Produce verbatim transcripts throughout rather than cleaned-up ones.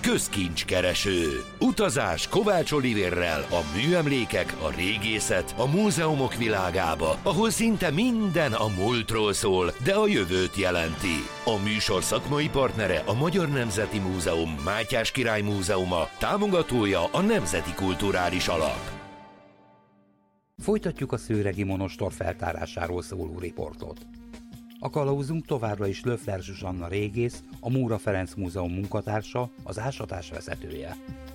Közkincskereső. Utazás Kovács Olivérrel a műemlékek, a régészet, a múzeumok világába, ahol szinte minden a múltról szól, de a jövőt jelenti. A műsor szakmai partnere a Magyar Nemzeti Múzeum, Mátyás Király Múzeuma, támogatója a Nemzeti Kulturális Alap. Folytatjuk a szőregi monostor feltárásáról szóló riportot. A kalauzunk továbbra is Löffler Zsuzsanna régész, a Móra Ferenc Múzeum munkatársa, az ásatás vezetője.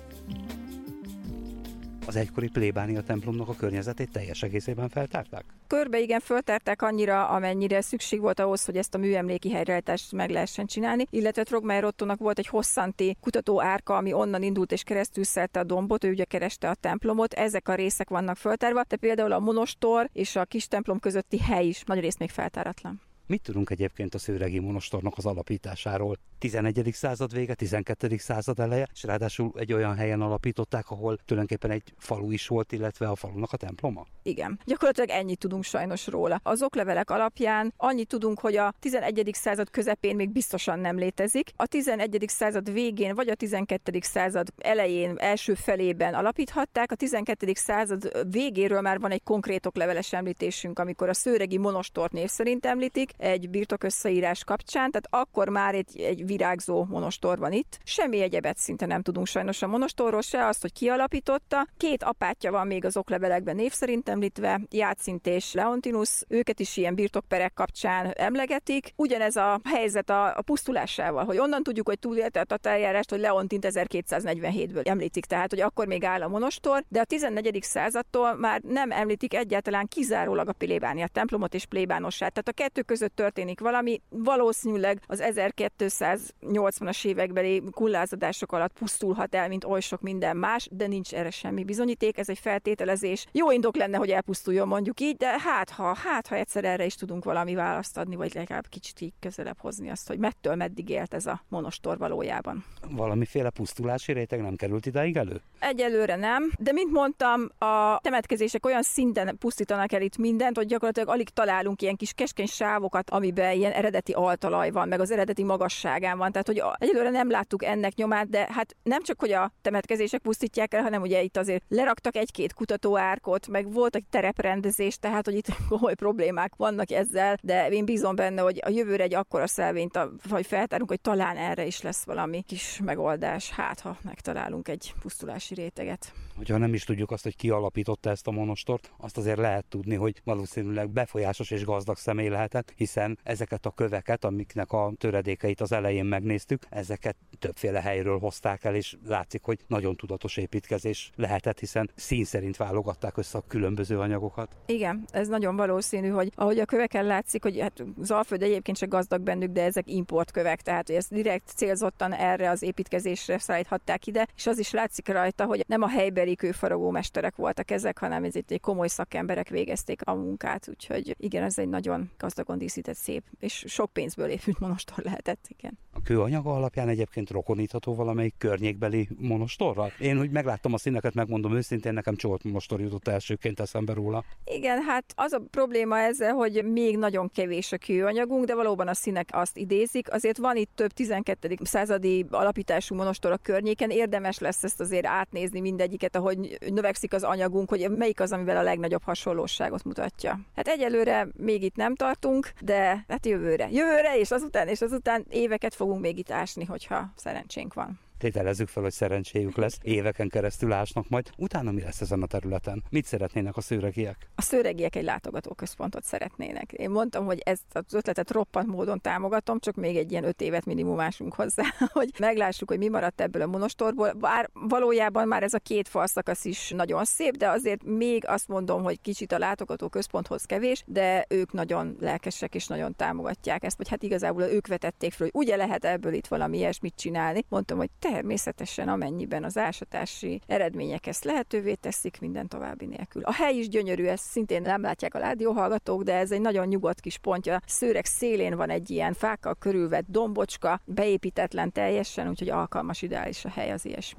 Az egykori plébánia templomnak a környezetét teljes egészében feltárták? Körbe igen, föltárták annyira, amennyire szükség volt ahhoz, hogy ezt a műemléki helyreállítást meg lehessen csinálni, illetve Trogmeier Ottónak volt egy hosszanti kutatóárka, ami onnan indult és keresztül szelte a dombot, ő ugye kereste a templomot, ezek a részek vannak föltárva, de például a monostor és a kis templom közötti hely is nagy rész még feltáratlan. Mit tudunk egyébként a szőregi monostornak az alapításáról? tizenegyedik század vége, tizenkettedik század eleje, és ráadásul egy olyan helyen alapították, ahol tulajdonképpen egy falu is volt, illetve a falunak a temploma? Igen, gyakorlatilag ennyit tudunk sajnos róla. Az oklevelek alapján annyit tudunk, hogy a tizenegyedik század közepén még biztosan nem létezik, a tizenegyedik század végén vagy a tizenkettedik század elején, első felében alapíthatták, a tizenkettedik század végéről már van egy konkrét okleveles említésünk, amikor a szőregi monostort név szerint említik, egy birtokösszeírás kapcsán, tehát akkor már egy, egy virágzó monostor van itt. Semmi egyebet szinte nem tudunk sajnos a monostorról, se azt, hogy ki alapította. Két apátja van még az oklevelekben név szerint említve, Játszint és Leontinus, őket is ilyen birtokperek kapcsán emlegetik. Ugyanez a helyzet a, a pusztulásával, hogy onnan tudjuk, hogy túlélte a tatárjárást, hogy Leontint ezerkétszáznegyvenhétből említik, tehát hogy akkor még áll a monostor, de a tizennegyedik századtól már nem említik egyáltalán kizárólag a plébánia templomot és plébánossát. Tehát a kettő között történik valami, valószínűleg az ezerkétszáznyolcvanas évekbeli kullázadások alatt pusztulhat el, mint oly sok minden más, de nincs erre semmi bizonyíték, ez egy feltételezés. Jó indok lenne, hogy elpusztuljon, mondjuk így, de hát ha, hát ha egyszer erre is tudunk valami választ adni, vagy legalább kicsit így közelebb hozni azt, hogy mettől meddig élt ez a monostor valójában. Valamiféle pusztulási réteg nem került idáig elő? Egyelőre nem, de mint mondtam, a temetkezések olyan szinten pusztítanak el itt mindent, hogy gyakorlatilag alig találunk ilyen kis keskeny sávokat, amiben ilyen eredeti altalaj van, meg az eredeti magasságán van. Tehát, hogy egyelőre nem láttuk ennek nyomát, de hát nem csak, hogy a temetkezések pusztítják el, hanem ugye itt azért leraktak egy-két kutatóárkot, meg volt egy tereprendezés, tehát, hogy itt komoly problémák vannak ezzel, de én bízom benne, hogy a jövőre egy akkora szelvényt vagy feltárunk, hogy talán erre is lesz valami kis megoldás, hát ha megtalálunk egy pusztulási réteget. Hogyha nem is tudjuk azt, hogy ki alapította ezt a monostort, azt azért lehet tudni, hogy valószínűleg befolyásos és gazdag személy lehetett, hiszen ezeket a köveket, amiknek a töredékeit az elején megnéztük, ezeket többféle helyről hozták el, és látszik, hogy nagyon tudatos építkezés lehetett, hiszen szín szerint válogatták össze a különböző anyagokat. Igen, ez nagyon valószínű, hogy ahogy a köveken látszik, hogy hát Zalföld egyébként se gazdag bennük, de ezek importkövek, tehát hogy ezt direkt célzottan erre az építkezésre szállíthatták ide, és az is látszik rajta, hogy nem a helybeli kőfaragó mesterek voltak ezek, hanem ez egy komoly szakemberek végezték a munkát, úgyhogy igen, ez egy nagyon gazdagon díszített, szép, és sok pénzből épült monostor lehetett, igen. A kőanyaga alapján egyébként rokonítható valamelyik környékbeli monostorral? Én, hogy megláttam a színeket, megmondom őszintén, nekem Csolt monostor jutott elsőként eszembe róla. Igen, hát az a probléma ezzel, hogy még nagyon kevés a kőanyagunk, de valóban a színek azt idézik. Azért van itt több tizenkettedik századi alapítású monostor a környéken, érdemes lesz ezt azért átnézni mindegyiket, ahogy növekszik az anyagunk, hogy melyik az, amivel a legnagyobb hasonlóságot mutatja. Hát egyelőre még itt nem tartunk, de hát jövőre. Jövőre és azután és azután éveket fogunk még itt ásni, hogyha szerencsénk van. Tételezzük fel, hogy szerencséjük lesz, éveken keresztül ásnak majd. Utána mi lesz ezen a területen? Mit szeretnének a szőregiek? A szőregiek egy látogatóközpontot szeretnének. Én mondtam, hogy ezt az ötletet roppant módon támogatom, csak még egy ilyen öt évet minimumásunk hozzá, hogy meglássuk, hogy mi maradt ebből a monostorból. Bár valójában már ez a két falszakasz is nagyon szép, de azért még azt mondom, hogy kicsit a látogatóközponthoz kevés, de ők nagyon lelkesek és nagyon támogatják ezt, vagy hát igazából ők vetették fel, hogy ugye lehet ebből itt valami ilyesmit csinálni. Mondtam, hogy természetesen amennyiben az ásatási eredmények ezt lehetővé teszik, minden további nélkül. A hely is gyönyörű, ezt szintén nem látják a rádióhallgatók, de ez egy nagyon nyugodt kis pontja. Szőreg szélén van egy ilyen fákkal körülvett dombocska, beépítetlen teljesen, úgyhogy alkalmas, ideális a hely az ilyesmire.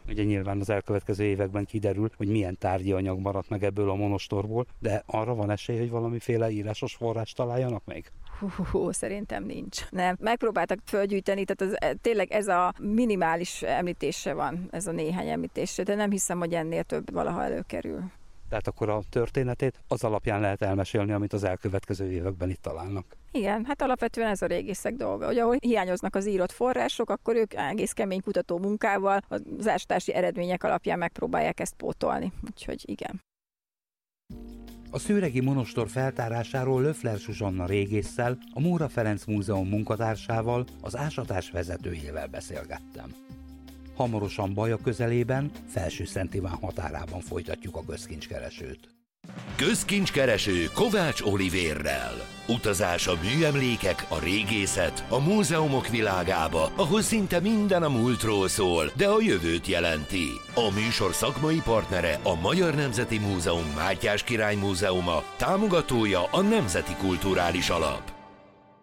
Ugye nyilván az elkövetkező években kiderül, hogy milyen tárgyi anyag maradt meg ebből a monostorból, de arra van esély, hogy valamiféle írásos forrást találjanak még? Hú, hú, hú, szerintem nincs. Nem, megpróbáltak fölgyűjteni, tehát az, tényleg ez a minimális említése van, ez a néhány említése, de nem hiszem, hogy ennél több valaha előkerül. Tehát akkor a történetét az alapján lehet elmesélni, amit az elkövetkező években itt találnak. Igen, hát alapvetően ez a régészek dolga. Hogy ahol hiányoznak az írott források, akkor ők egész kemény kutató munkával, az ástási eredmények alapján megpróbálják ezt pótolni. Úgyhogy igen. A szőregi monostor feltárásáról Löffler Zsuzsanna régésszel, a Móra Ferenc Múzeum munkatársával, az ásatás vezetőjével beszélgettem. Hamarosan Baja közelében, Felsőszent Iván határában folytatjuk a közkincskeresőt. Közkincskereső Kovács Olivérrel. Utazás a műemlékek, a régészet, a múzeumok világába, ahol szinte minden a múltról szól, de a jövőt jelenti. A műsor szakmai partnere a Magyar Nemzeti Múzeum Mátyás Király Múzeuma, támogatója a Nemzeti Kulturális Alap.